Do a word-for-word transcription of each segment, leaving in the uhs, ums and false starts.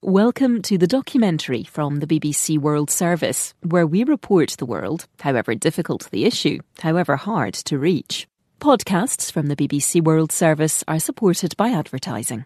Welcome to the documentary from the B B C World Service, where we report the world, however difficult the issue, however hard to reach. Podcasts from the B B C World Service are supported by advertising.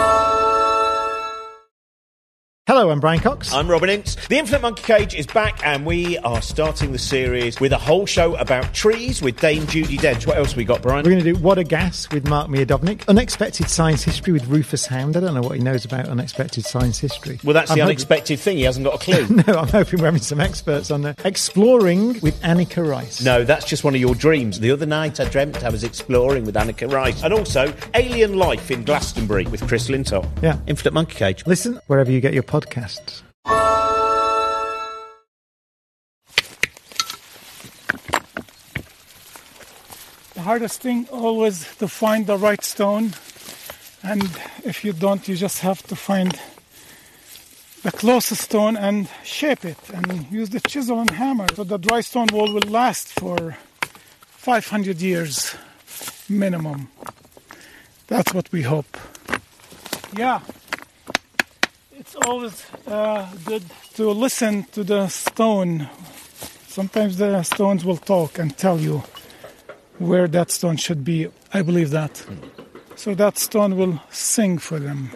Hello, I'm Brian Cox. I'm Robin Ince. The Infinite Monkey Cage is back, and we are starting the series with a whole show about trees with Dame Judi Dench. What else we got, Brian? We're going to do What a Gas with Mark Miodownik, Unexpected Science History with Rufus Hound. I don't know what he knows about unexpected science history. Well, that's I'm the hoping... unexpected thing. He hasn't got a clue. No, I'm hoping we're having some experts on there. Exploring with Anneka Rice. No, that's just one of your dreams. The other night I dreamt I was exploring with Anneka Rice. And also Alien Life in Glastonbury with Chris Lintop. Yeah. Infinite Monkey Cage. Listen wherever you get your podcasts. The hardest thing always to find the right stone, and if you don't, you just have to find the closest stone and shape it and use the chisel and hammer. So the dry stone wall will last for five hundred years minimum. That's what we hope. Yeah, it's always uh, good to listen to the stone. Sometimes the stones will talk and tell you where that stone should be. I believe that. So that stone will sing for them.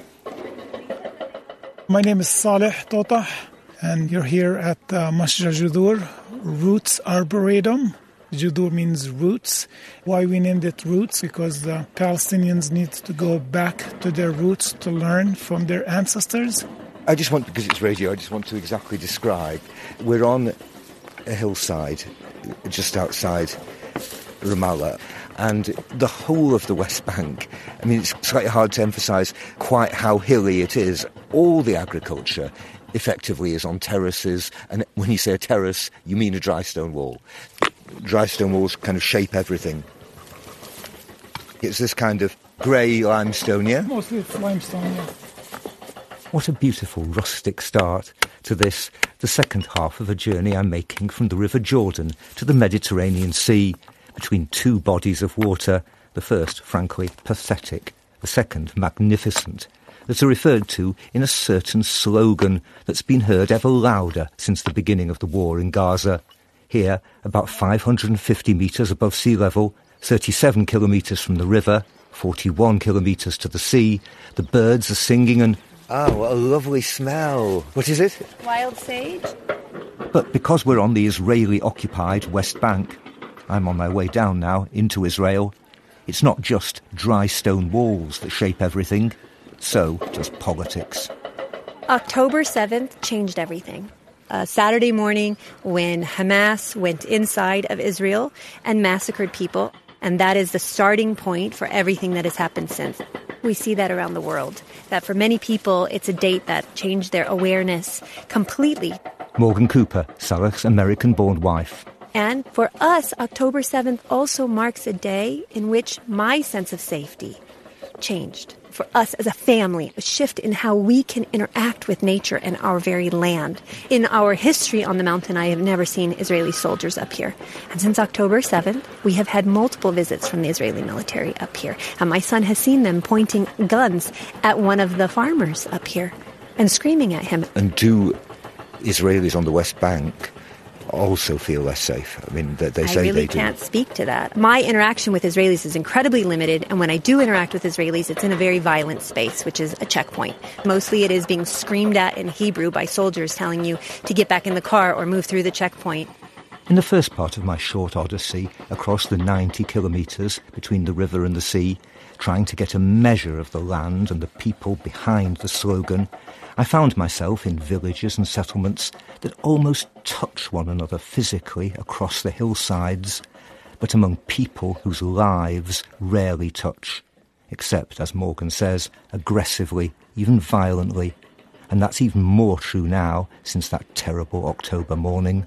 My name is Saleh Totah, and you're here at uh, Mashjar Judur Roots Arboretum. Judur means roots. Why we named it roots? Because the Palestinians need to go back to their roots to learn from their ancestors. I just want, because it's radio, I just want to exactly describe. We're on a hillside just outside Ramallah, and the whole of the West Bank, I mean, it's slightly hard to emphasise quite how hilly it is. All the agriculture effectively is on terraces, and when you say a terrace, you mean a dry stone wall. Dry stone walls kind of shape everything. It's this kind of grey limestone, yeah? Mostly it's limestone, yeah. What a beautiful rustic start to this, the second half of a journey I'm making from the River Jordan to the Mediterranean Sea, between two bodies of water, the first, frankly, pathetic, the second, magnificent, that are referred to in a certain slogan that's been heard ever louder since the beginning of the war in Gaza. Here, about five hundred fifty metres above sea level, thirty-seven kilometres from the river, forty-one kilometres to the sea, the birds are singing and... Oh, what a lovely smell. What is it? Wild sage. But because we're on the Israeli-occupied West Bank, I'm on my way down now into Israel. It's not just dry stone walls that shape everything. So does politics. October seventh changed everything. Uh, Saturday morning when Hamas went inside of Israel and massacred people. And that is the starting point for everything that has happened since. We see that around the world. That for many people, it's a date that changed their awareness completely. Morgan Cooper, Saleh's American-born wife. And for us, October seventh also marks a day in which my sense of safety changed. For us as a family, a shift in how we can interact with nature and our very land. In our history on the mountain, I have never seen Israeli soldiers up here. And since October seventh, we have had multiple visits from the Israeli military up here. And my son has seen them pointing guns at one of the farmers up here and screaming at him. And do Israelis on the West Bank also feel less safe? I mean, they, they say I really they do. can't speak to that. My interaction with Israelis is incredibly limited, and when I do interact with Israelis, it's in a very violent space, which is a checkpoint. Mostly it is being screamed at in Hebrew by soldiers telling you to get back in the car or move through the checkpoint. In the first part of my short odyssey across the ninety kilometres between the river and the sea, trying to get a measure of the land and the people behind the slogan, I found myself in villages and settlements that almost touch one another physically across the hillsides, but among people whose lives rarely touch, except, as Morgan says, aggressively, even violently. And that's even more true now since that terrible October morning.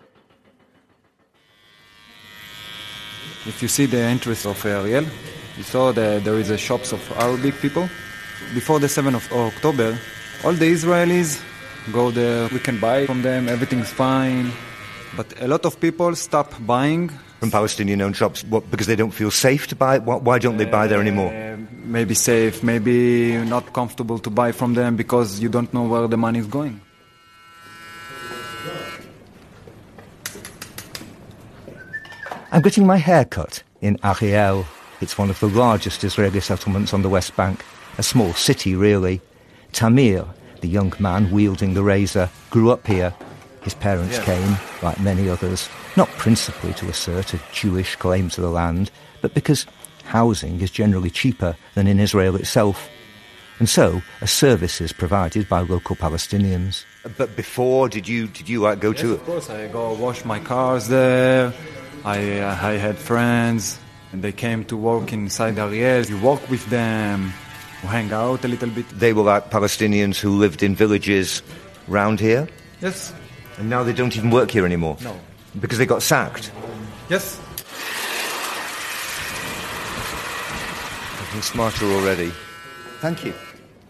If you see the entrance of Ariel, you saw that there is a shops of Arabic people. Before the seventh of October, all the Israelis go there, we can buy from them, everything's fine. But a lot of people stop buying from Palestinian-owned shops? What, because they don't feel safe to buy? Why don't they buy there anymore? Uh, maybe safe, maybe not comfortable to buy from them because you don't know where the money is going. I'm getting my hair cut in Ariel. It's one of the largest Israeli settlements on the West Bank. A small city, really. Tamir, the young man wielding the razor, grew up here. His parents yeah. came, like many others, not principally to assert a Jewish claim to the land, but because housing is generally cheaper than in Israel itself. And so, a service is provided by local Palestinians. But before, did you did you like go yes, to? Of course, I go wash my cars there. I uh, I had friends, and they came to work inside Ariel. You walk with them, you hang out a little bit. They were like Palestinians who lived in villages round here? Yes. And now they don't even work here anymore? No. Because they got sacked? Yes. Getting smarter already. Thank you.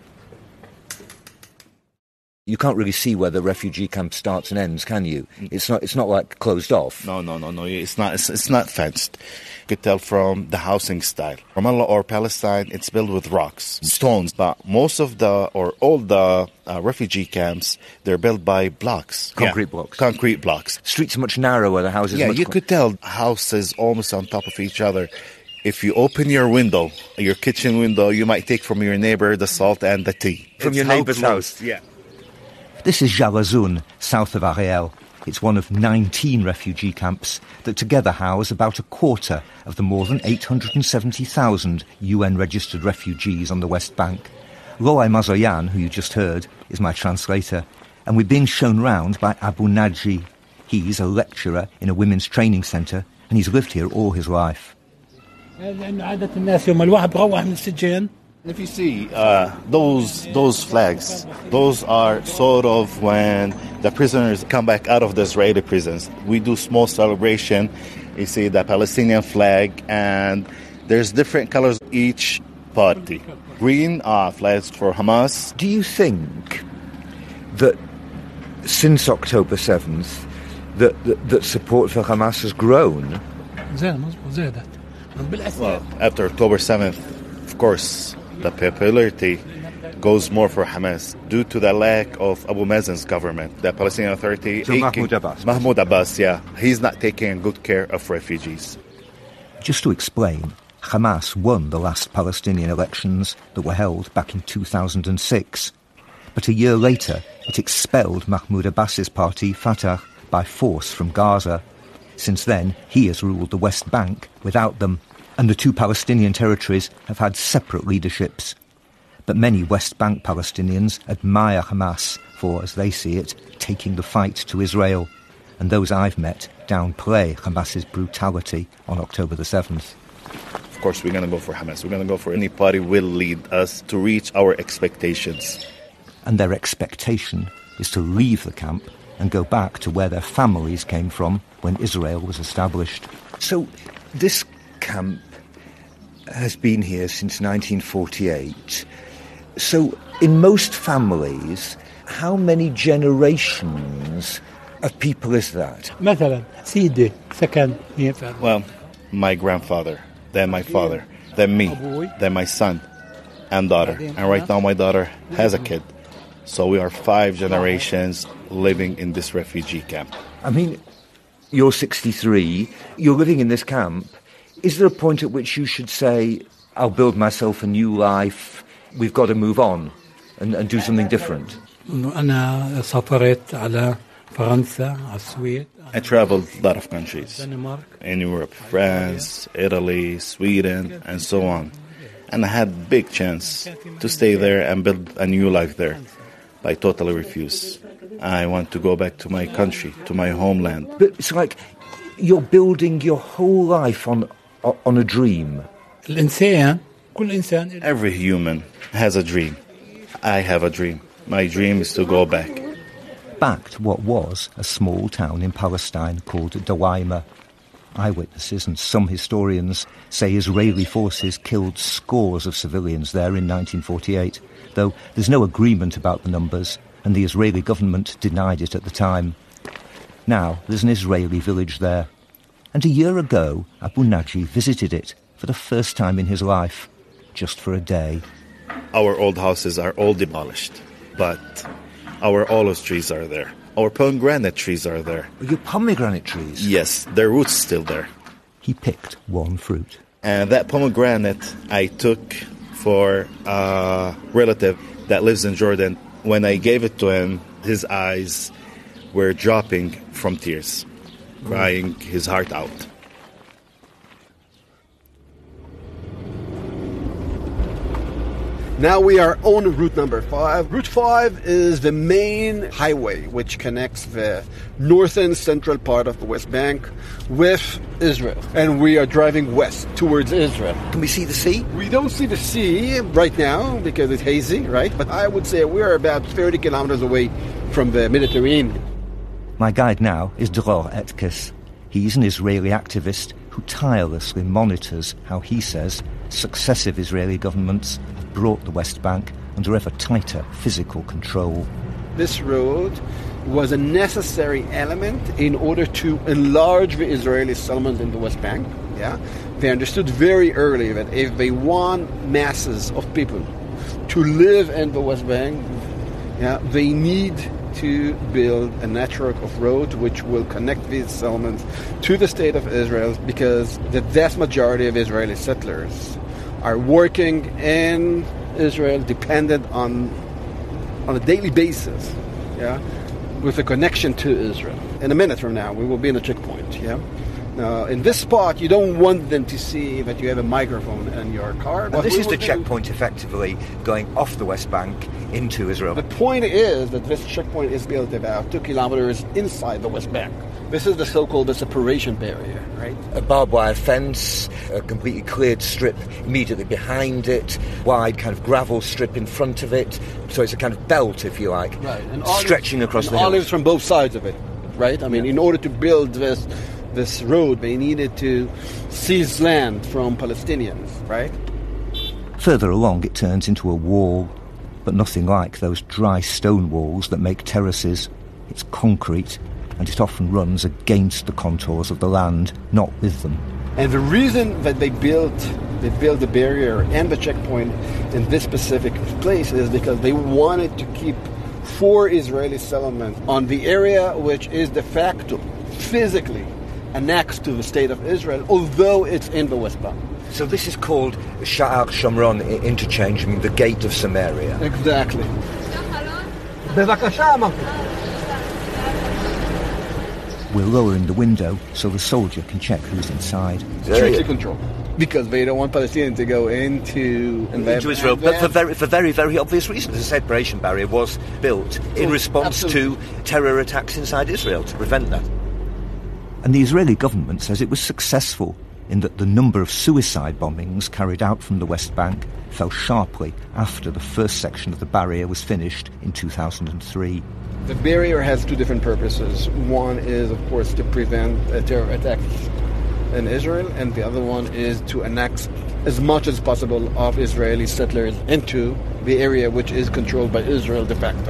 You can't really see where the refugee camp starts and ends, can you? It's not. It's not like closed off. No, no, no, no. It's not. It's, it's not fenced. You could tell from the housing style. Ramallah or Palestine, it's built with rocks, stones. But most of the or all the uh, refugee camps, they're built by blocks, concrete yeah. blocks. Concrete blocks. Streets are much narrower. The houses. Yeah, much you co- could tell houses almost on top of each other. If you open your window, your kitchen window, you might take from your neighbor the salt and the tea from it's your neighbor's house. Yeah. This is Jalazun, south of Ariel. It's one of nineteen refugee camps that together house about a quarter of the more than eight hundred seventy thousand U N-registered refugees on the West Bank. Loai Mazoyan, who you just heard, is my translator, and we're being shown round by Abu Naji. He's a lecturer in a women's training centre, and he's lived here all his life. If you see uh, those those flags, those are sort of when the prisoners come back out of the Israeli prisons. We do small celebration. You see the Palestinian flag, and there's different colors each party. Green are flags for Hamas. Do you think that since October seventh, that, that, that support for Hamas has grown? Well, after October seventh, of course, the popularity goes more for Hamas due to the lack of Abu Mazen's government, the Palestinian Authority. So Mahmoud Abbas. Mahmoud Abbas, yeah. He's not taking good care of refugees. Just to explain, Hamas won the last Palestinian elections that were held back in two thousand six. But a year later, it expelled Mahmoud Abbas's party, Fatah, by force from Gaza. Since then, he has ruled the West Bank without them, and the two Palestinian territories have had separate leaderships. But many West Bank Palestinians admire Hamas for, as they see it, taking the fight to Israel. And those I've met downplay Hamas's brutality on October the seventh. Of course, we're going to go for Hamas. We're going to go for any party will lead us to reach our expectations. And their expectation is to leave the camp and go back to where their families came from when Israel was established. So this camp has been here since nineteen forty-eight. So in most families, how many generations of people is that? Well, my grandfather, then my father, then me, then my son and daughter. And right now my daughter has a kid. So we are five generations living in this refugee camp. I mean, you're sixty-three, you're living in this camp. Is there a point at which you should say, I'll build myself a new life, we've got to move on and, and do something different? I traveled a lot of countries in Europe, France, Italy, Sweden, and so on. And I had a big chance to stay there and build a new life there. But I totally refuse. I want to go back to my country, to my homeland. But it's like you're building your whole life on on a dream. Every human has a dream. I have a dream. My dream is to go back. Back to what was a small town in Palestine called Dawaima. Eyewitnesses and some historians say Israeli forces killed scores of civilians there in nineteen forty-eight, though there's no agreement about the numbers, and the Israeli government denied it at the time. Now there's an Israeli village there, And a year ago, Abu Naji visited it for the first time in his life, just for a day. Our old houses are all demolished, but our olive trees are there. Our pomegranate trees are there. Your pomegranate trees? Yes, their roots still there. He picked one fruit. And that pomegranate I took for a relative that lives in Jordan. When I gave it to him, his eyes were dropping from tears, crying his heart out. Now we are on route number five. Route five is the main highway which connects the northern central part of the West Bank with Israel. And we are driving west towards Israel. Can we see the sea? We don't see the sea right now because it's hazy, right? But I would say we are about thirty kilometers away from the Mediterranean. My guide now is Dror Etkes. He's an Israeli activist who tirelessly monitors how he says successive Israeli governments have brought the West Bank under ever tighter physical control. This road was a necessary element in order to enlarge the Israeli settlement in the West Bank. Yeah, they understood very early that if they want masses of people to live in the West Bank, yeah, they need to build a network of roads which will connect these settlements to the state of Israel, because the vast majority of Israeli settlers are working in Israel, dependent on on a daily basis, yeah, with a connection to Israel. In a minute from now, we will be in a checkpoint, yeah. Now, in this spot, you don't want them to see that you have a microphone in your car. Well, this is the checkpoint, effectively, going off the West Bank into Israel. The point is that this checkpoint is built about two kilometers inside the West Bank. This is the so-called the separation barrier, right? A barbed wire fence, a completely cleared strip immediately behind it, wide kind of gravel strip in front of it. So it's a kind of belt, if you like, right. And stretching olives, across and the hills. olives from both sides of it, right? I mean, yeah. In order to build this this road, they needed to seize land from Palestinians, right? Further along, it turns into a wall, but nothing like those dry stone walls that make terraces. It's concrete, and it often runs against the contours of the land, not with them. And the reason that they built they built the barrier and the checkpoint in this specific place is because they wanted to keep four Israeli settlements on the area which is de facto, physically, annexed to the state of Israel, although it's in the West Bank. So this is called Sha'ar Shomron interchange, I mean the gate of Samaria. Exactly. We're lowering the window so the soldier can check who's inside. Strictly control. Because they don't want Palestinians to go into... into Israel, but for very, for very, very obvious reasons. The separation barrier was built in response Absolutely. to terror attacks inside Israel to prevent that. And the Israeli government says it was successful in that the number of suicide bombings carried out from the West Bank fell sharply after the first section of the barrier was finished in two thousand three. The barrier has two different purposes. One is, of course, to prevent uh, terror attacks in Israel, and the other one is to annex as much as possible of Israeli settlers into the area which is controlled by Israel de facto.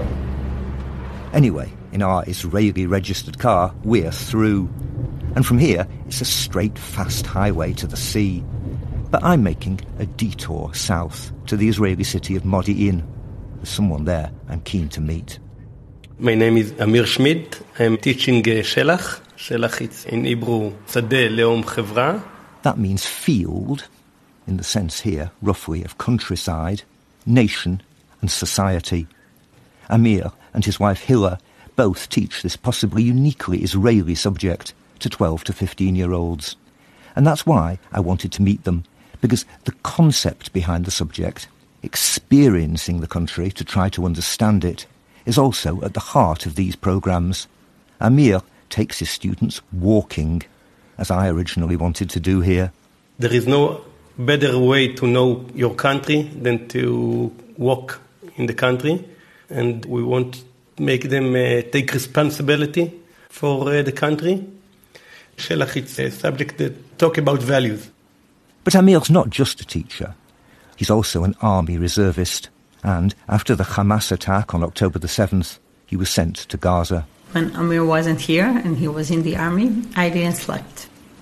Anyway, in our Israeli-registered car, we're through. And from here, it's a straight, fast highway to the sea. But I'm making a detour south to the Israeli city of Modi'in. There's someone there I'm keen to meet. My name is Amir Schmid. I'm teaching uh, Shelach. Shelach is in Hebrew, Sadeh Leom Chevra. That means field, in the sense here, roughly, of countryside, nation and society. Amir and his wife Hilla both teach this possibly uniquely Israeli subject to twelve to fifteen-year-olds. And that's why I wanted to meet them, because the concept behind the subject, experiencing the country to try to understand it, is also at the heart of these programmes. Amir takes his students walking, as I originally wanted to do here. There is no better way to know your country than to walk in the country, and we want to make them uh, take responsibility for uh, the country. Shelach is a subject that talk about values. But Amir's not just a teacher. He's also an army reservist. And after the Hamas attack on October the seventh, he was sent to Gaza. When Amir wasn't here and he was in the army, I didn't sleep.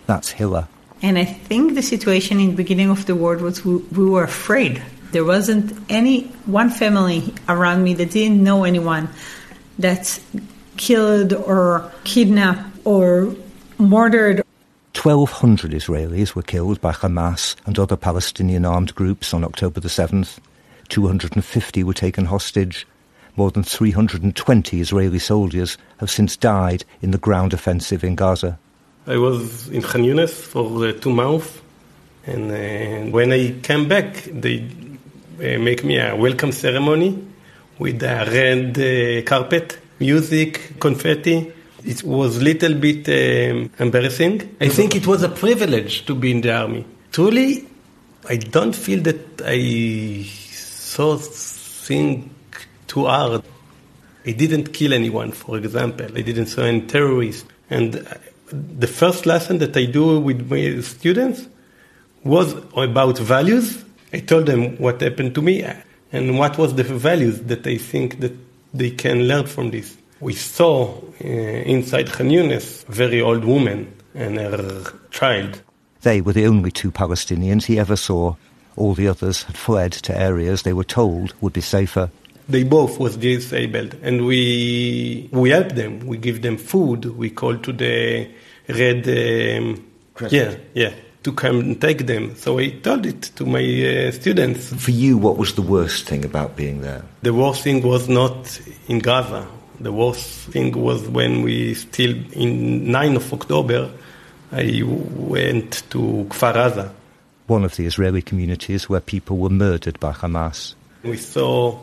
That's Hilla. And I think the situation in the beginning of the war was we, we were afraid. There wasn't any one family around me that didn't know anyone that's killed or kidnapped or murdered. twelve hundred Israelis were killed by Hamas and other Palestinian armed groups on October the seventh. two hundred fifty were taken hostage. More than three hundred twenty Israeli soldiers have since died in the ground offensive in Gaza. I was in Khan Yunis for uh, two months, and uh, when I came back, they uh, make me a welcome ceremony with a red uh, carpet, music, confetti. It was a little bit um, embarrassing. I think it was a privilege to be in the army. Truly, I don't feel that I saw things too hard. I didn't kill anyone, for example. I didn't saw any terrorists. And the first lesson that I do with my students was about values. I told them what happened to me and what was the values that I think that they can learn from this. We saw uh, inside Khan Yunis a very old woman and her child. They were the only two Palestinians he ever saw. All the others had fled to areas they were told would be safer. They both was disabled, and we we help them. We give them food. We call to the Red, um, yeah, yeah, to come and take them. So I told it to my uh, students. For you, what was the worst thing about being there? The worst thing was not in Gaza. The worst thing was when we still, in ninth of October, I went to Kfar Aza. One of the Israeli communities where people were murdered by Hamas. We saw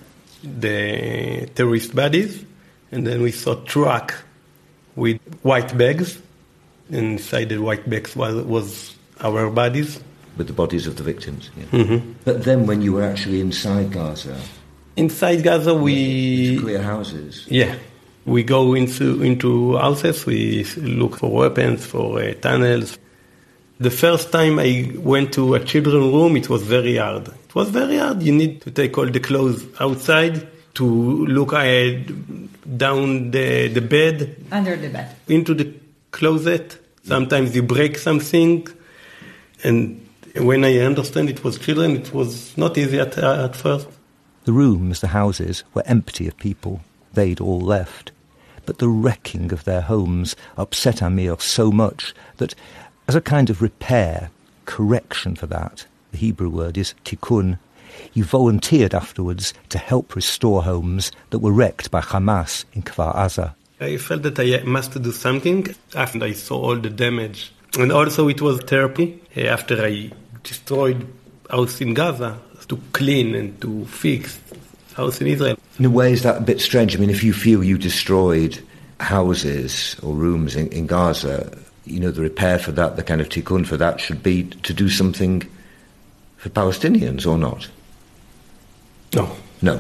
the terrorist bodies, and then we saw truck with white bags, and inside the white bags was, was our bodies. With the bodies of the victims, yeah. Mm-hmm. But then when you were actually inside Gaza... Inside Gaza we... clear houses. Yeah. We go into, into houses, we look for weapons, for uh, tunnels. The first time I went to a children's room, it was very hard. It was very hard. You need to take all the clothes outside, to look uh, down the, the bed. Under the bed. Into the closet. Sometimes you break something. And when I understand it was children, it was not easy at, uh, at first. The rooms, the houses, were empty of people. They'd all left. But the wrecking of their homes upset Amir so much that, as a kind of repair, correction for that, the Hebrew word is tikkun, he volunteered afterwards to help restore homes that were wrecked by Hamas in Kfar Aza. I felt that I must do something after I saw all the damage. And also it was therapy after I destroyed house in Gaza to clean and to fix house in Israel. In a way, is that a bit strange? I mean, if you feel you destroyed houses or rooms in, in Gaza, you know, the repair for that, the kind of tikkun for that should be to do something for Palestinians, or not? No. No?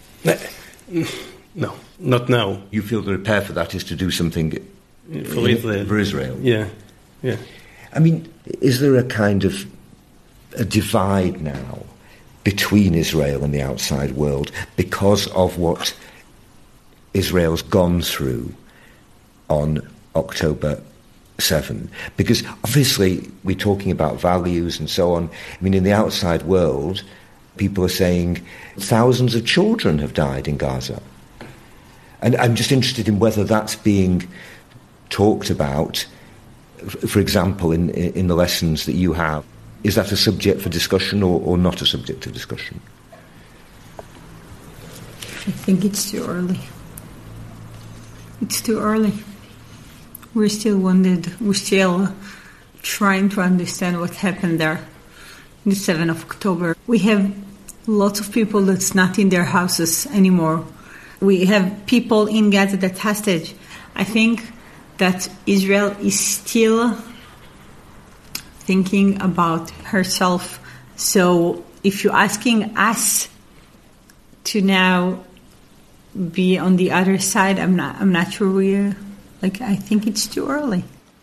No, not now. You feel the repair for that is to do something for Israel. For Israel? Yeah, yeah. I mean, is there a kind of a divide now between Israel and the outside world because of what Israel's gone through on October seventh? Because obviously we're talking about values and so on. I mean, in the outside world, people are saying thousands of children have died in Gaza. And I'm just interested in whether that's being talked about, for example, in, in the lessons that you have. Is that a subject for discussion or, or not a subject of discussion? I think it's too early. It's too early. We're still wounded. We're still trying to understand what happened there on the seventh of October. We have lots of people that's not in their houses anymore. We have people in Gaza that's hostage. I think that Israel is still thinking about herself. So if you're asking us to now be on the other side, I'm not I'm not sure we like I think it's too early.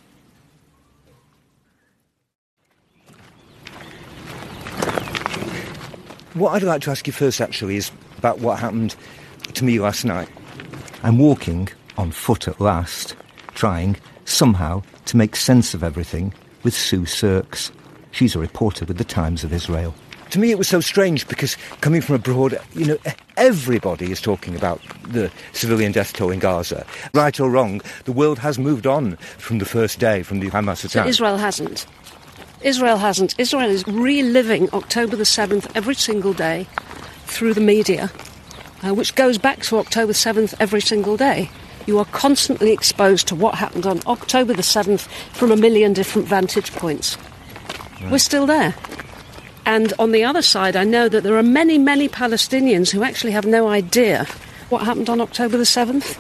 What I'd like to ask you first actually is about what happened to me last night. I'm walking on foot at last, trying somehow to make sense of everything with Sue Sirks. She's a reporter with the Times of Israel. To me, it was so strange because coming from abroad, you know, everybody is talking about the civilian death toll in Gaza. Right or wrong, the world has moved on from the first day, from the Hamas attack. So Israel hasn't. Israel hasn't. Israel is reliving October the seventh every single day through the media, uh, which goes back to October seventh every single day. You are constantly exposed to what happened on October the seventh from a million different vantage points. Right. We're still there. And on the other side, I know that there are many, many Palestinians who actually have no idea what happened on October the seventh.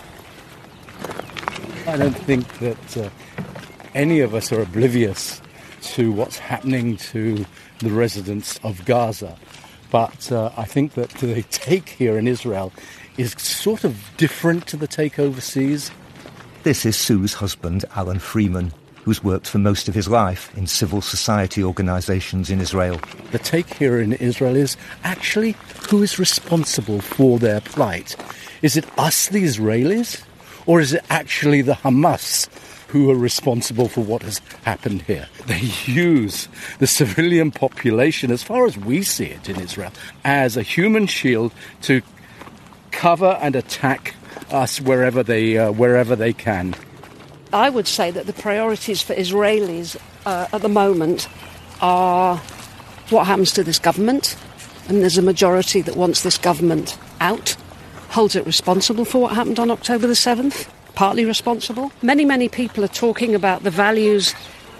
I don't think that uh, any of us are oblivious to what's happening to the residents of Gaza. But uh, I think that the take here in Israel is sort of different to the take overseas. This is Sue's husband, Alan Freeman, who's worked for most of his life in civil society organisations in Israel. The take here in Israel is actually who is responsible for their plight. Is it us, the Israelis, or is it actually the Hamas who are responsible for what has happened here? They use the civilian population, as far as we see it in Israel, as a human shield to cover and attack us wherever they uh, wherever they can. I would say that the priorities for Israelis uh, at the moment are what happens to this government, and there's a majority that wants this government out, holds it responsible for what happened on October the seventh, partly responsible. Many, many people are talking about the values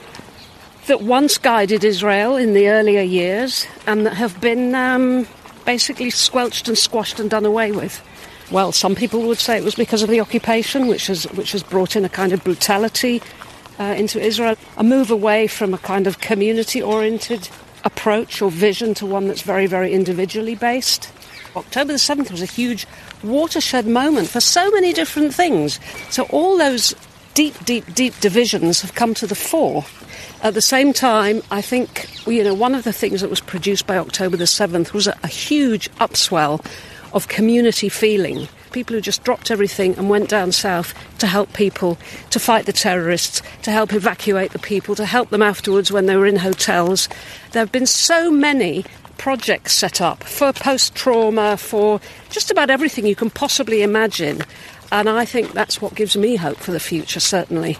that once guided Israel in the earlier years and that have been um, basically squelched and squashed and done away with. Well, some people would say it was because of the occupation, which has which has brought in a kind of brutality uh, into Israel, a move away from a kind of community-oriented approach or vision to one that's very, very individually based. October the seventh was a huge watershed moment for so many different things. So all those deep, deep, deep divisions have come to the fore. At the same time, I think, you know, one of the things that was produced by October the seventh was a, a huge upswell of community feeling. People who just dropped everything and went down south to help people, to fight the terrorists, to help evacuate the people, to help them afterwards when they were in hotels. There have been so many projects set up for post-trauma, for just about everything you can possibly imagine. And I think that's what gives me hope for the future, certainly.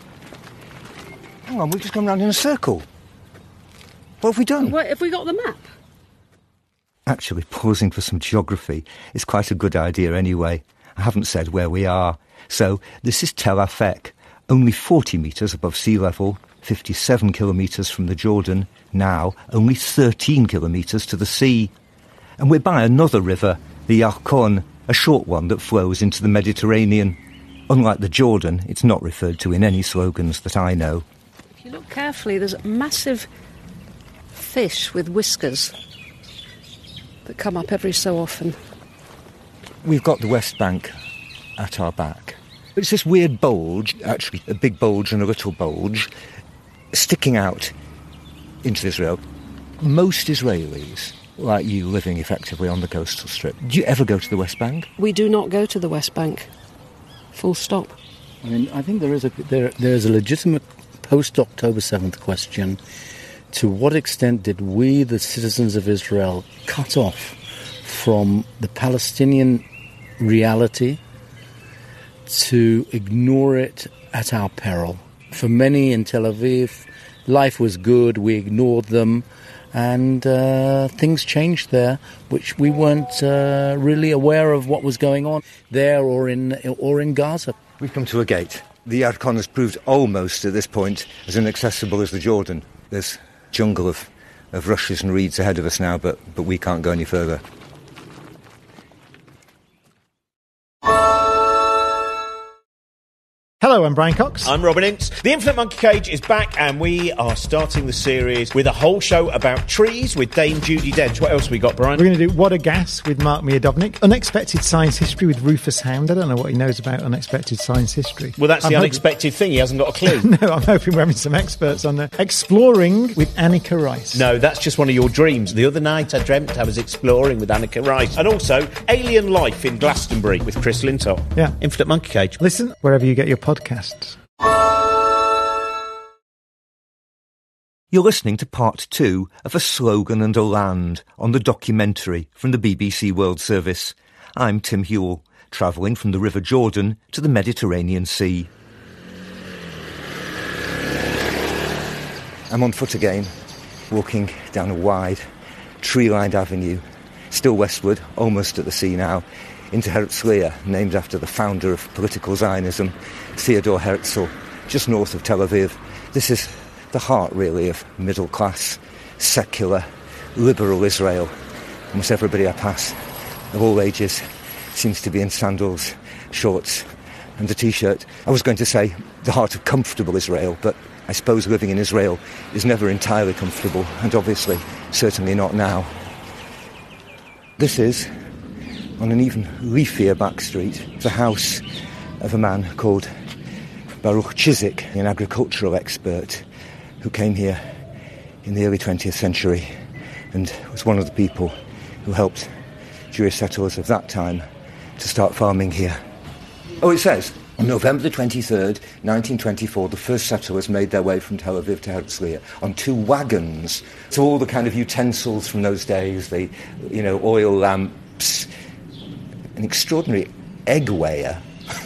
Hang on, we've just gone round in a circle. What have we done? What, have we got the map? Actually, pausing for some geography is quite a good idea anyway. I haven't said where we are. So, this is Tel Afek, only forty metres above sea level, fifty-seven kilometres from the Jordan, now only thirteen kilometres to the sea. And we're by another river, the Yarkon, a short one that flows into the Mediterranean. Unlike the Jordan, it's not referred to in any slogans that I know. If you look carefully, there's a massive fish with whiskers that come up every so often. We've got the West Bank at our back. It's this weird bulge, actually a big bulge and a little bulge, sticking out into Israel. Most Israelis, like you, living effectively on the coastal strip, do you ever go to the West Bank? We do not go to the West Bank. Full stop. I mean, I think there is a there there is a legitimate post-October seventh question. To what extent did we, the citizens of Israel, cut off from the Palestinian reality to ignore it at our peril? For many in Tel Aviv, life was good, we ignored them, and uh, things changed there, which we weren't uh, really aware of what was going on there or in or in Gaza. We've come to a gate. The Yarkon has proved almost, at this point, as inaccessible as the Jordan. There's jungle of, of rushes and reeds ahead of us now, but, but we can't go any further. Hello, I'm Brian Cox. I'm Robin Ince. The Infinite Monkey Cage is back, and we are starting the series with a whole show about trees with Dame Judi Dench. What else have we got, Brian? We're going to do What a Gas with Mark Miodownik, Unexpected Science History with Rufus Hound. I don't know what he knows about unexpected science history. Well, that's I'm the hoping... unexpected thing. He hasn't got a clue. No, I'm hoping we're having some experts on there. Exploring with Annika Rice. No, that's just one of your dreams. The other night I dreamt I was exploring with Annika Rice. And also Alien Life in Glastonbury with Chris Lintop. Yeah. Infinite Monkey Cage. Listen wherever you get your podcasts. You're listening to part two of A Slogan and a Land on the documentary from the B B C World Service. I'm Tim Hewell, travelling from the River Jordan to the Mediterranean Sea. I'm on foot again, walking down a wide, tree-lined avenue, still westward, almost at the sea now, into Herzliya, named after the founder of political Zionism, Theodor Herzl, just north of Tel Aviv. This is the heart, really, of middle-class, secular, liberal Israel. Almost everybody I pass, of all ages, seems to be in sandals, shorts and a T-shirt. I was going to say the heart of comfortable Israel, but I suppose living in Israel is never entirely comfortable, and obviously certainly not now. This is, on an even leafier back street, the house of a man called Baruch Chizik, an agricultural expert who came here in the early twentieth century and was one of the people who helped Jewish settlers of that time to start farming here. Oh, it says, on November the twenty-third, nineteen twenty-four, the first settlers made their way from Tel Aviv to Herzliya on two wagons. So all the kind of utensils from those days, the, you know, oil lamps, an extraordinary egg weigher.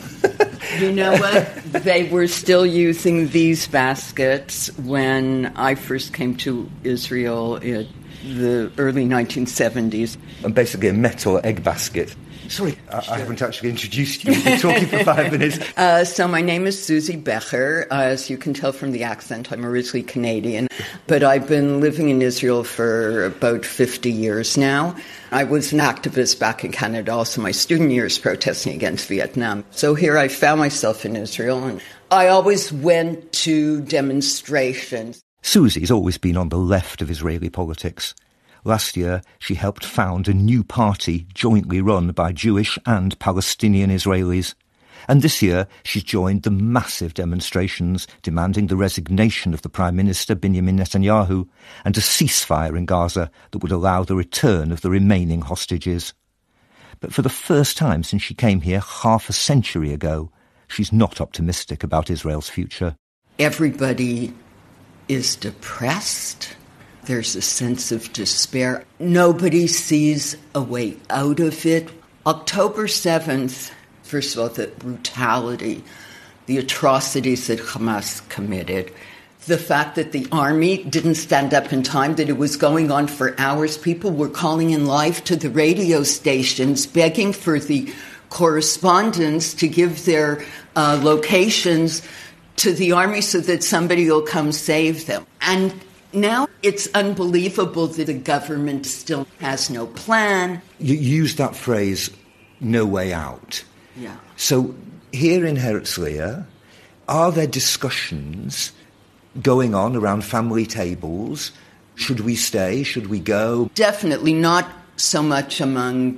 You know what? They were still using these baskets when I first came to Israel in the early nineteen seventies. And basically a metal egg basket. Sorry, I, I haven't actually introduced you. You've been talking for five minutes. Uh, so my name is Susie Becher. Uh, as you can tell from the accent, I'm originally Canadian. But I've been living in Israel for about fifty years now. I was an activist back in Canada, also my student years protesting against Vietnam. So here I found myself in Israel, and I always went to demonstrations. Susie's always been on the left of Israeli politics. Last year, she helped found a new party jointly run by Jewish and Palestinian Israelis. And this year, she's joined the massive demonstrations demanding the resignation of the Prime Minister Benjamin Netanyahu and a ceasefire in Gaza that would allow the return of the remaining hostages. But for the first time since she came here half a century ago, she's not optimistic about Israel's future. Everybody is depressed. There's a sense of despair. Nobody sees a way out of it. October seventh, first of all, the brutality, the atrocities that Hamas committed, the fact that the army didn't stand up in time, that it was going on for hours. People were calling in live to the radio stations, begging for the correspondents to give their uh, locations to the army so that somebody will come save them. And now it's unbelievable that the government still has no plan. You used that phrase, no way out. Yeah. So here in Herzliya, are there discussions going on around family tables? Should we stay? Should we go? Definitely not so much among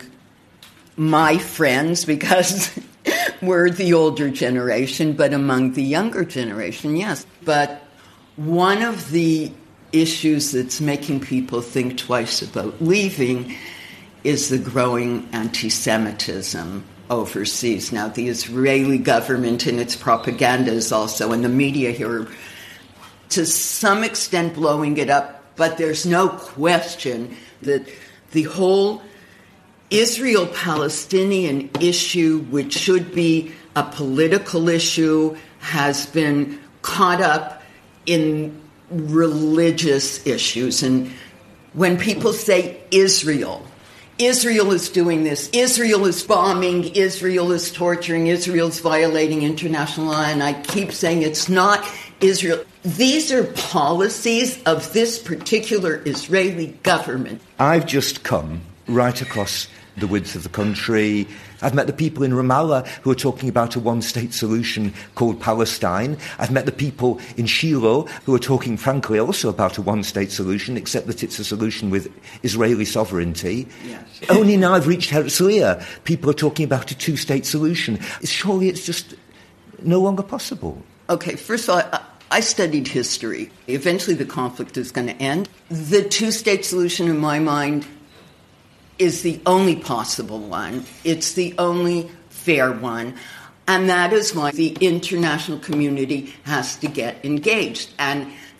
my friends, because we're the older generation, but among the younger generation, yes. But one of the issues that's making people think twice about leaving is the growing anti-Semitism overseas. Now, the Israeli government and its propaganda is also, and the media here, to some extent blowing it up, but there's no question that the whole Israel-Palestinian issue, which should be a political issue, has been caught up in religious issues. And when people say Israel, Israel is doing this, Israel is bombing, Israel is torturing, Israel is violating international law, and I keep saying it's not Israel. These are policies of this particular Israeli government. I've just come right across the width of the country. I've met the people in Ramallah who are talking about a one-state solution called Palestine. I've met the people in Shiloh who are talking, frankly, also about a one-state solution, except that it's a solution with Israeli sovereignty. Yes. Only now I've reached Herzliya, people are talking about a two-state solution. Surely it's just no longer possible. Okay, first of all, I studied history. Eventually the conflict is going to end. The two-state solution, in my mind, is the only possible one. It's the only fair one. And that is why the international community has to get engaged. And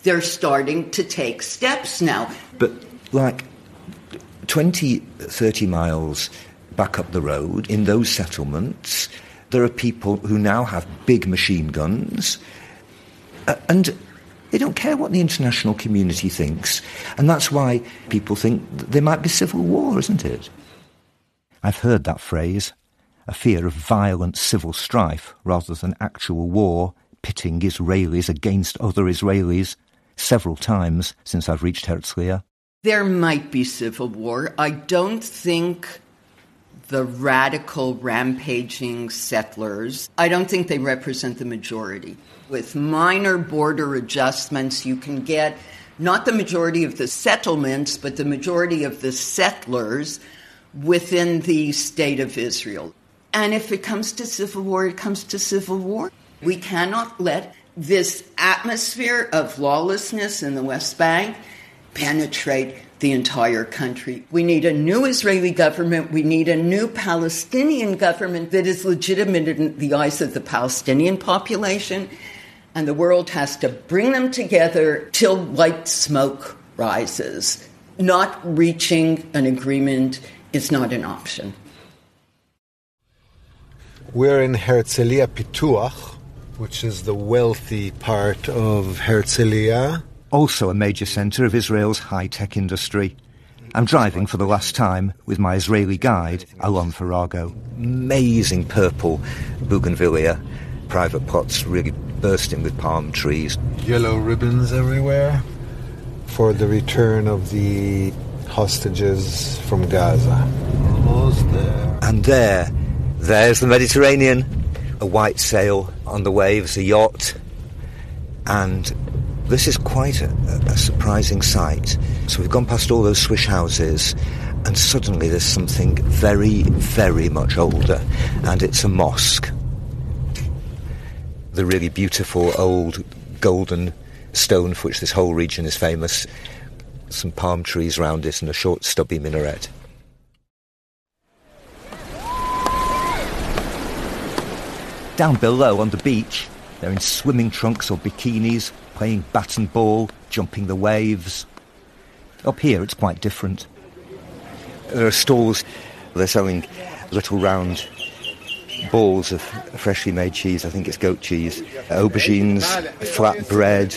they're starting to take steps now. But like twenty, thirty miles back up the road, in those settlements, there are people who now have big machine guns, uh, and they don't care what the international community thinks. And that's why people think there might be civil war, isn't it? I've heard that phrase, a fear of violent civil strife rather than actual war, pitting Israelis against other Israelis, several times since I've reached Herzliya. There might be civil war. I don't think the radical, rampaging settlers, I don't think they represent the majority. With minor border adjustments, you can get not the majority of the settlements, but the majority of the settlers within the state of Israel. And if it comes to civil war, it comes to civil war. We cannot let this atmosphere of lawlessness in the West Bank penetrate the entire country. We need a new Israeli government. We need a new Palestinian government that is legitimate in the eyes of the Palestinian population. And the world has to bring them together till white smoke rises. Not reaching an agreement is not an option. We're in Herzliya Pituach, which is the wealthy part of Herzliya. Also a major centre of Israel's high-tech industry. I'm driving for the last time with my Israeli guide, Alon Farago. Amazing purple bougainvillea, private plots really bursting with palm trees. Yellow ribbons everywhere for the return of the hostages from Gaza. Almost there. And there, there's the Mediterranean. A white sail on the waves, a yacht. And this is quite a, a surprising sight. So we've gone past all those swish houses, and suddenly there's something very, very much older, and it's a mosque. The really beautiful old golden stone for which this whole region is famous, some palm trees around it and a short stubby minaret. Down below on the beach, they're in swimming trunks or bikinis, playing bat and ball, jumping the waves. Up here it's quite different. There are stalls, they're selling little round balls of freshly made cheese, I think it's goat cheese, aubergines, flat bread.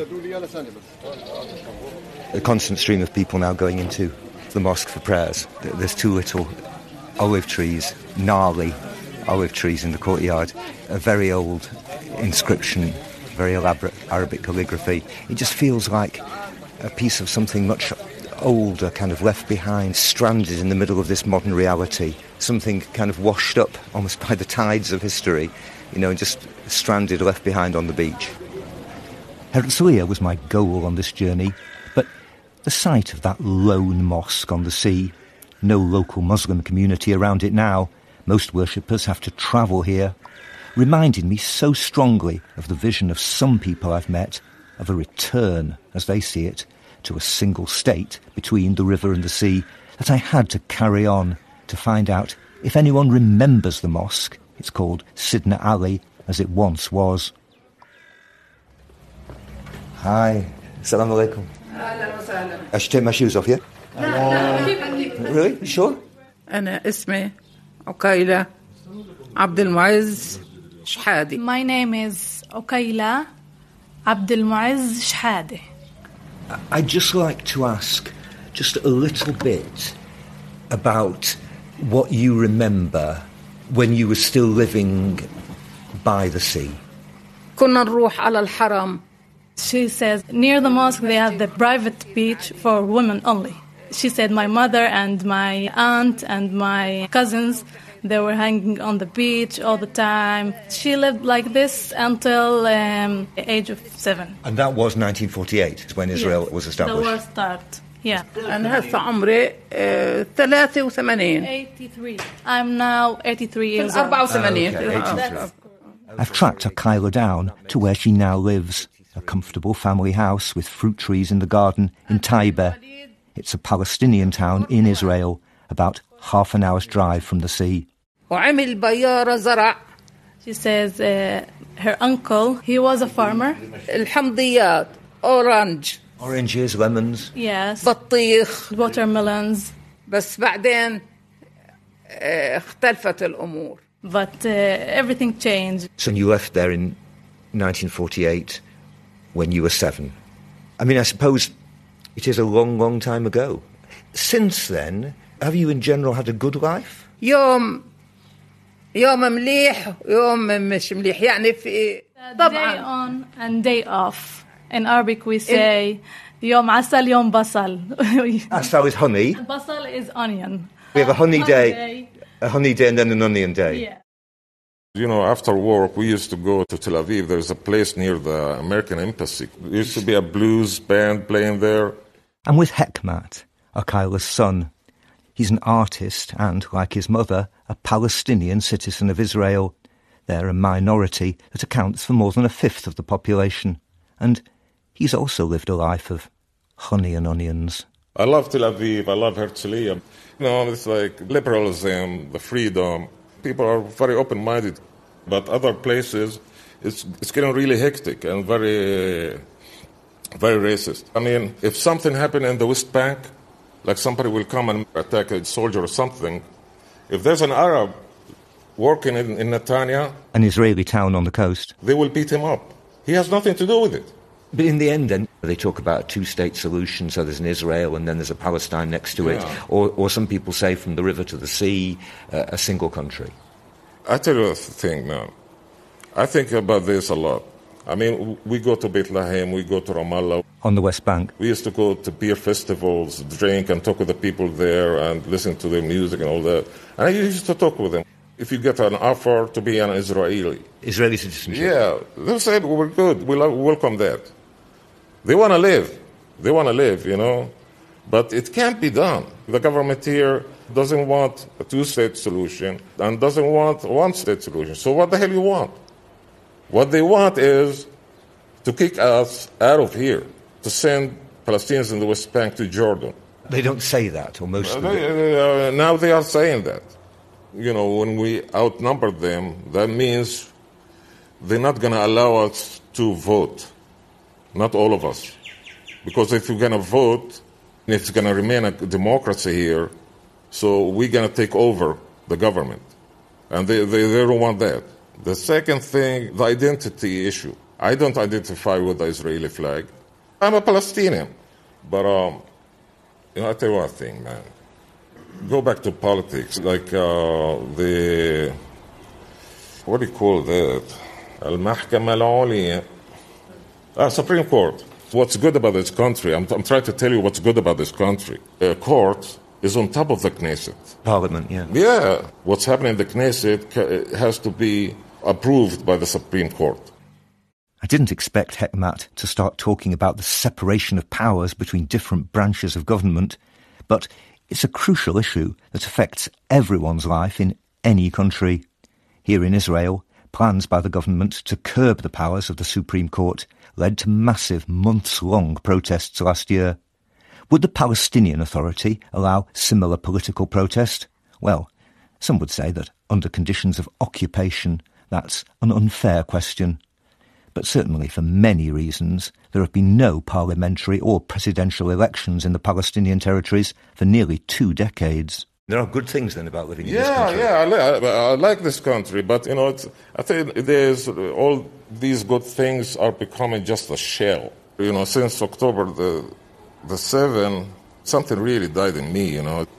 A constant stream of people now going into the mosque for prayers. There's two little olive trees, gnarly olive trees in the courtyard, a very old inscription, very elaborate Arabic calligraphy. It just feels like a piece of something much older, kind of left behind, stranded in the middle of this modern reality, something kind of washed up almost by the tides of history, you know, and just stranded, left behind on the beach. Herzliya was my goal on this journey, but the sight of that lone mosque on the sea, no local Muslim community around it now, most worshippers have to travel here, reminded me so strongly of the vision of some people I've met of a return, as they see it, to a single state between the river and the sea, that I had to carry on to find out if anyone remembers the mosque. It's called Sidna Ali, as it once was. Hi. Assalamu alaikum. I should take my shoes off, yeah? Really? You sure? أنا اسمي عقيلة عبد المعز شحادي. My name is Ukaila Abdul Mu'izz Shhadi. I'd just like to ask just a little bit about what you remember when you were still living by the sea. كنا نروح على الحرم. She says, near the mosque they have the private beach for women only. She said my mother and my aunt and my cousins, they were hanging on the beach all the time. She lived like this until um, the age of seven. And that was nineteen forty-eight, when Israel yes, was established? The war started, yeah. أنا هسه عمري ثلاثة وثمانين. eighty-three. I'm now eighty-three years old. أربعة وثمانين. Okay, I've tracked Ukaila down to where she now lives, a comfortable family house with fruit trees in the garden in Taiba. It's a Palestinian town in Israel, about half an hour's drive from the sea. وعمل بيارة زرع. She says uh, her uncle, he was a farmer. الحمضيات orange. Oranges, lemons. Yes. بطيخ. Watermelons. بس بعدين اختلفت الأمور. But uh, everything changed. So you left there in nineteen forty-eight when you were seven. I mean, I suppose it is a long, long time ago. Since then, have you in general had a good life? يوم يوم مليح يوم مش مليح يعني في Day on and day off. In Arabic we say يوم عسل يوم بصل. Asal is honey. Basal is onion. We have a honey, honey day, day, a honey day and then an onion day. Yeah. You know, after work, we used to go to Tel Aviv. There's a place near the American Embassy. There used to be a blues band playing there. I'm with Hekmat, Akaila's son. He's an artist and, like his mother, a Palestinian citizen of Israel. They're a minority that accounts for more than a fifth of the population. And he's also lived a life of honey and onions. I love Tel Aviv. I love Herzliya. You know, it's like liberalism, the freedom. People are very open-minded. But other places, it's it's getting really hectic and very, very racist. I mean, if something happened in the West Bank, like somebody will come and attack a soldier or something, if there's an Arab working in, in Netanya, an Israeli town on the coast, they will beat him up. He has nothing to do with it. But in the end, then, they talk about a two-state solution, so there's an Israel and then there's a Palestine next to it. Yeah. Or, or some people say from the river to the sea, uh, a single country. I tell you the thing now. I think about this a lot. I mean, we go to Bethlehem, we go to Ramallah. On the West Bank. We used to go to beer festivals, drink and talk with the people there and listen to their music and all that. And I used to talk with them. If you get an offer to be an Israeli. Israeli citizenship. Yeah, they said, we're good, we welcome that. They want to live. They want to live, you know. But it can't be done. The government here doesn't want a two-state solution and doesn't want a one-state solution. So what the hell you want? What they want is to kick us out of here, to send Palestinians in the West Bank to Jordan. They don't say that, or most of them. They, uh, now they are saying that. You know, when we outnumber them, that means they're not going to allow us to vote. Not all of us. Because if we're going to vote, it's going to remain a democracy here, so we're going to take over the government. And they, they, they don't want that. The second thing, the identity issue. I don't identify with the Israeli flag. I'm a Palestinian. But, um, you know, I'll tell you one thing, man. Go back to politics. Like uh, the, what do you call that? Al-Mahkama al-Uliya. Uh, Supreme Court. What's good about this country? I'm, I'm trying to tell you what's good about this country. The court is on top of the Knesset. Parliament, yeah. Yeah. What's happening in the Knesset has to be approved by the Supreme Court. I didn't expect Hekmat to start talking about the separation of powers between different branches of government, but it's a crucial issue that affects everyone's life in any country. Here in Israel, plans by the government to curb the powers of the Supreme Court led to massive, months-long protests last year. Would the Palestinian Authority allow similar political protest? Well, some would say that under conditions of occupation, that's an unfair question. But certainly for many reasons, there have been no parliamentary or presidential elections in the Palestinian territories for nearly two decades. There are good things then about living in yeah, this country. Yeah, I, li- I like this country, but you know, it's, I think there's all these good things are becoming just a shell. You know, since October the the seventh, something really died in me. You know.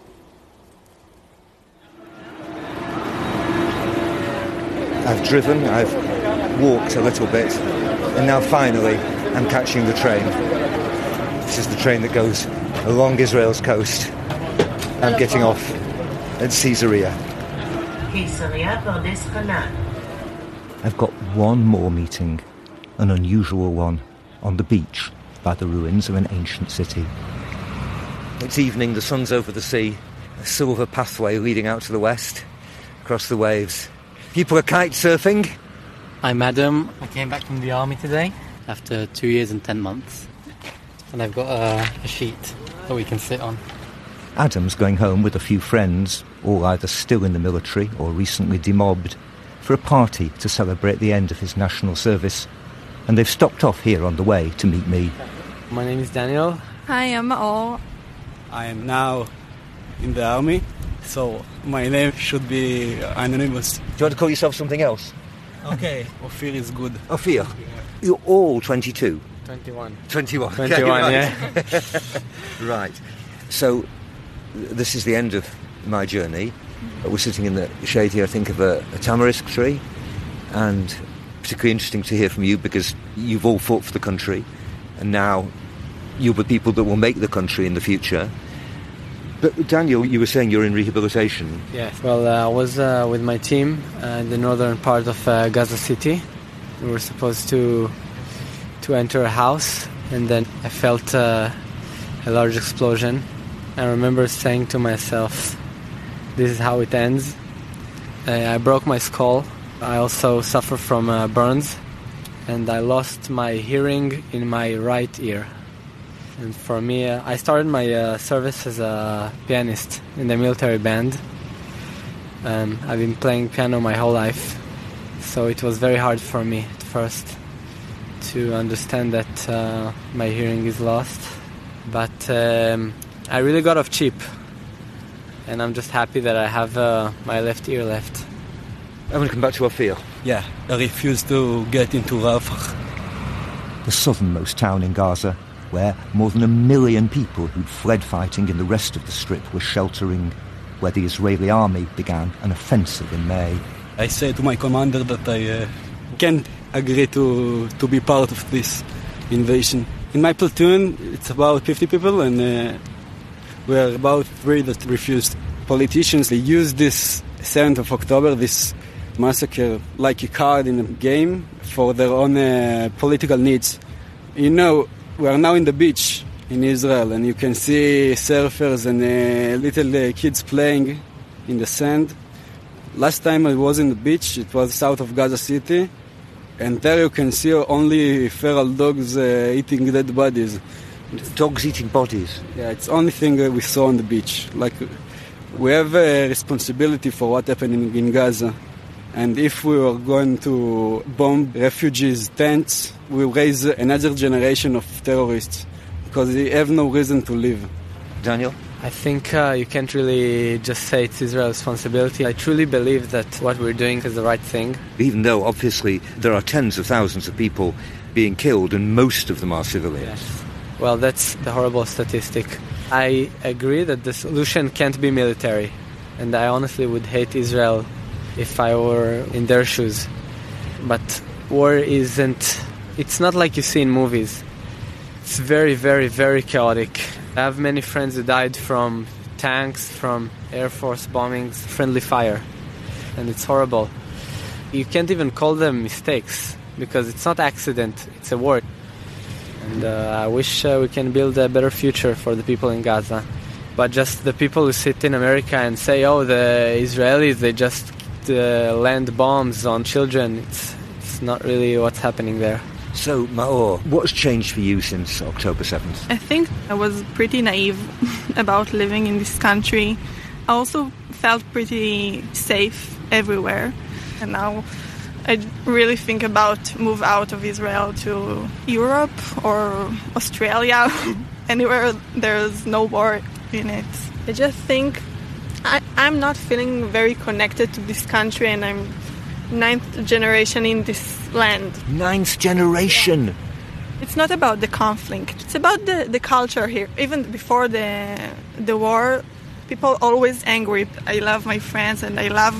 I've driven, I've walked a little bit, and now finally I'm catching the train. This is the train that goes along Israel's coast. I'm getting off at Caesarea. I've got one more meeting, an unusual one, on the beach by the ruins of an ancient city. It's evening, the sun's over the sea, a silver pathway leading out to the west, across the waves. People are kite surfing. I'm Adam. I came back from the army today after two years and ten months. And I've got a, a sheet that we can sit on. Adam's going home with a few friends, all either still in the military or recently demobbed, for a party to celebrate the end of his national service. And they've stopped off here on the way to meet me. My name is Daniel. Hi, I'm Maor. I am now in the army, so my name should be anonymous. Do you want to call yourself something else? Okay. Ophir is good. Ophir? You're all twenty-two? twenty-one. twenty-one. twenty-one, okay, right. yeah. Right. So, this is the end of my journey. We're sitting in the shade here, I think, of a, a tamarisk tree, and particularly interesting to hear from you because you've all fought for the country, and now you'll be people that will make the country in the future. But Daniel, you were saying you're in rehabilitation. Yes. Well, uh, I was uh, with my team uh, in the northern part of uh, Gaza City. We were supposed to to enter a house, and then I felt uh, a large explosion. I remember saying to myself, this is how it ends. Uh, I broke my skull. I also suffer from uh, burns, and I lost my hearing in my right ear. And for me, uh, I started my uh, service as a pianist in the military band. Um, I've been playing piano my whole life, so it was very hard for me at first to understand that uh, my hearing is lost. But um, I really got off cheap, and I'm just happy that I have uh, my left ear left. I'm going to come back to Ophir. Yeah, I refuse to get into Rafah. The southernmost town in Gaza, where more than a million people who'd fled fighting in the rest of the Strip were sheltering, where the Israeli army began an offensive in May. I said to my commander that I uh, can't agree to, to be part of this invasion. In my platoon, it's about fifty people, and uh, we're about three that refused. Politicians, they use this seventh of October, this massacre, like a card in a game for their own uh, political needs. You know, we are now in the beach in Israel, and you can see surfers and uh, little uh, kids playing in the sand. Last time I was in the beach, it was south of Gaza City, and there you can see only feral dogs uh, eating dead bodies. Dogs eating bodies? Yeah, it's the only thing uh, we saw on the beach. Like, we have a responsibility for what happened in, in Gaza. And if we were going to bomb refugees' tents, we raise another generation of terrorists because they have no reason to live. Daniel? I think uh, you can't really just say it's Israel's responsibility. I truly believe that what we're doing is the right thing. Even though, obviously, there are tens of thousands of people being killed and most of them are civilians. Yes. Well, that's the horrible statistic. I agree that the solution can't be military. And I honestly would hate Israel if I were in their shoes. But war isn't... It's not like you see in movies. It's very, very, very chaotic. I have many friends who died from tanks, from Air Force bombings, friendly fire. And it's horrible. You can't even call them mistakes, because it's not accident, it's a war. And uh, I wish uh, we can build a better future for the people in Gaza. But just the people who sit in America and say, oh, the Israelis, they just uh, land bombs on children, it's, it's not really what's happening there. So, Maor, what's changed for you since October seventh? I think I was pretty naive about living in this country. I also felt pretty safe everywhere. And now I really think about move out of Israel to Europe or Australia, anywhere there's no war in it. I just think I, I'm not feeling very connected to this country, and I'm ninth generation in this land. Ninth generation? It's not about the conflict. It's about the, the culture here. Even before the the war, people always angry. I love my friends and I love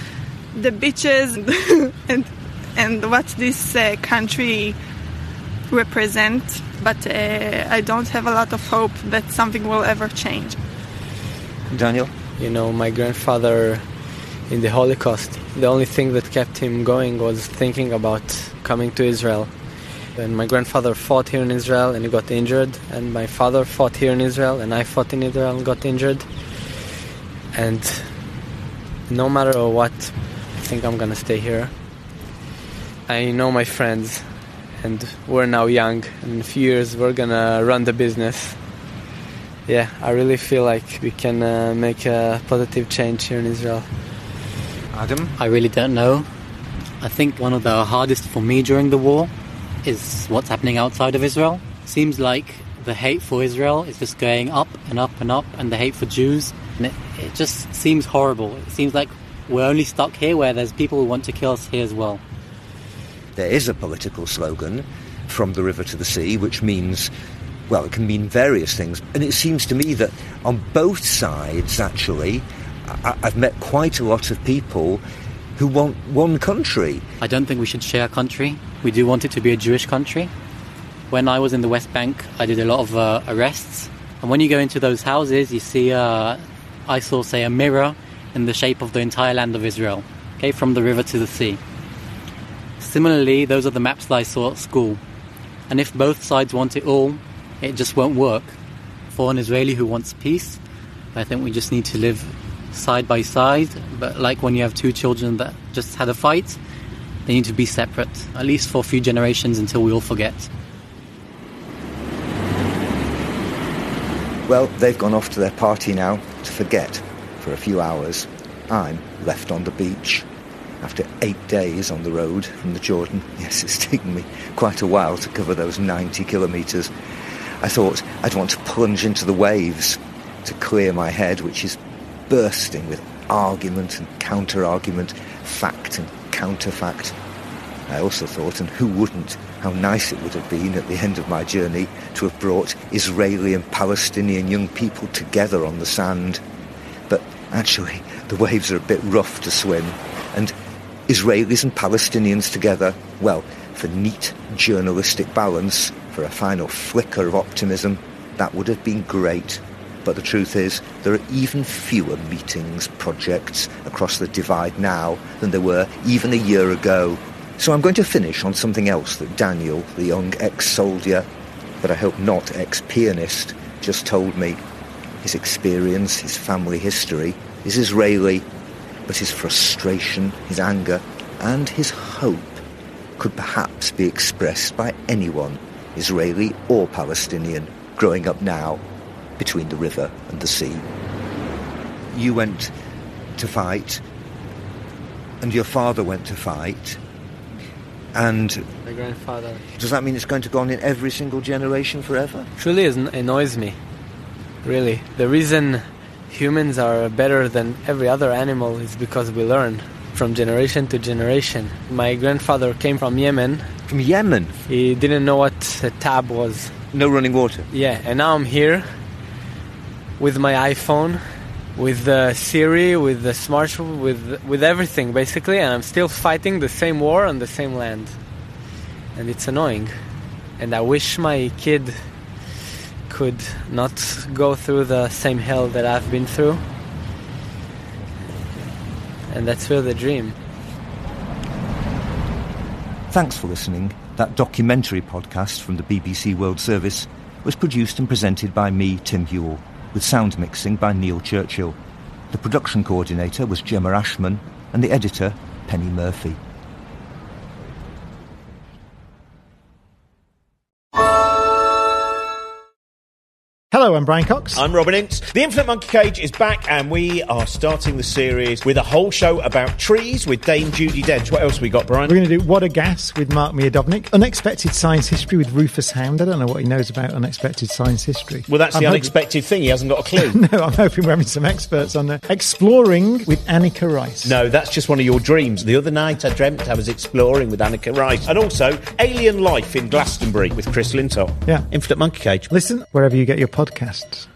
the beaches and and what this uh, country represents. But uh, I don't have a lot of hope that something will ever change. Daniel? You know, my grandfather in the Holocaust, the only thing that kept him going was thinking about coming to Israel. And my grandfather fought here in Israel and he got injured, and my father fought here in Israel and I fought in Israel and got injured. And no matter what, I think I'm gonna stay here. I know my friends, and we're now young, and in a few years we're gonna run the business. Yeah, I really feel like we can uh, make a positive change here in Israel. Adam? I really don't know. I think one of the hardest for me during the war is what's happening outside of Israel. Seems like the hate for Israel is just going up and up and up, and the hate for Jews, and it, it just seems horrible. It seems like we're only stuck here where there's people who want to kill us here as well. There is a political slogan, from the river to the sea, which means, well, it can mean various things. And it seems to me that on both sides, actually, I- I've met quite a lot of people who want one country. I don't think we should share a country. We do want it to be a Jewish country. When I was in the West Bank, I did a lot of uh, arrests. And when you go into those houses, you see, uh, I saw, say, a mirror in the shape of the entire land of Israel, okay, from the river to the sea. Similarly, those are the maps that I saw at school. And if both sides want it all, it just won't work. For an Israeli who wants peace, I think we just need to live side by side. But like when you have two children that just had a fight, they need to be separate, at least for a few generations until we all forget. Well, they've gone off to their party now to forget for a few hours. I'm left on the beach after eight days on the road from the Jordan. Yes, it's taken me quite a while to cover those ninety kilometres. I thought I'd want to plunge into the waves to clear my head, which is bursting with argument and counter-argument, fact and counterfact. I also thought, and who wouldn't, how nice it would have been at the end of my journey to have brought Israeli and Palestinian young people together on the sand. But actually, the waves are a bit rough to swim, and Israelis and Palestinians together, well, for neat journalistic balance, for a final flicker of optimism, that would have been great. But the truth is, there are even fewer meetings, projects across the divide now than there were even a year ago. So I'm going to finish on something else that Daniel, the young ex-soldier, but I hope not ex-pianist, just told me. His experience, his family history, is Israeli, but his frustration, his anger, and his hope could perhaps be expressed by anyone, Israeli or Palestinian, growing up now between the river and the sea. You went to fight, and your father went to fight, and My grandfather. does that mean it's going to go on in every single generation forever? Truly it annoys me, really. The reason humans are better than every other animal is because we learn from generation to generation. My grandfather came from Yemen. From Yemen? He didn't know what a tab was. No running water? Yeah, and now I'm here with my iPhone, with the Siri, with the smartphone, with with everything basically, and I'm still fighting the same war on the same land. And it's annoying. And I wish my kid could not go through the same hell that I've been through. And that's really the dream. Thanks for listening. That documentary podcast from the B B C World Service was produced and presented by me, Tim Hewell, with sound mixing by Neil Churchill. The production coordinator was Gemma Ashman, and the editor, Penny Murphy. Hello, I'm Brian Cox. I'm Robin Ince. The Infinite Monkey Cage is back, and we are starting the series with a whole show about trees with Dame Judi Dench. What else we got, Brian? We're going to do What a Gas with Mark Miodownik, Unexpected Science History with Rufus Hound. I don't know what he knows about unexpected science history. Well, that's I'm the hoping- unexpected thing. He hasn't got a clue. No, I'm hoping we're having some experts on there. Exploring with Annika Rice. No, that's just one of your dreams. The other night I dreamt I was exploring with Annika Rice. And also, Alien Life in Glastonbury with Chris Lintott. Yeah. Infinite Monkey Cage. Listen wherever you get your podcasts.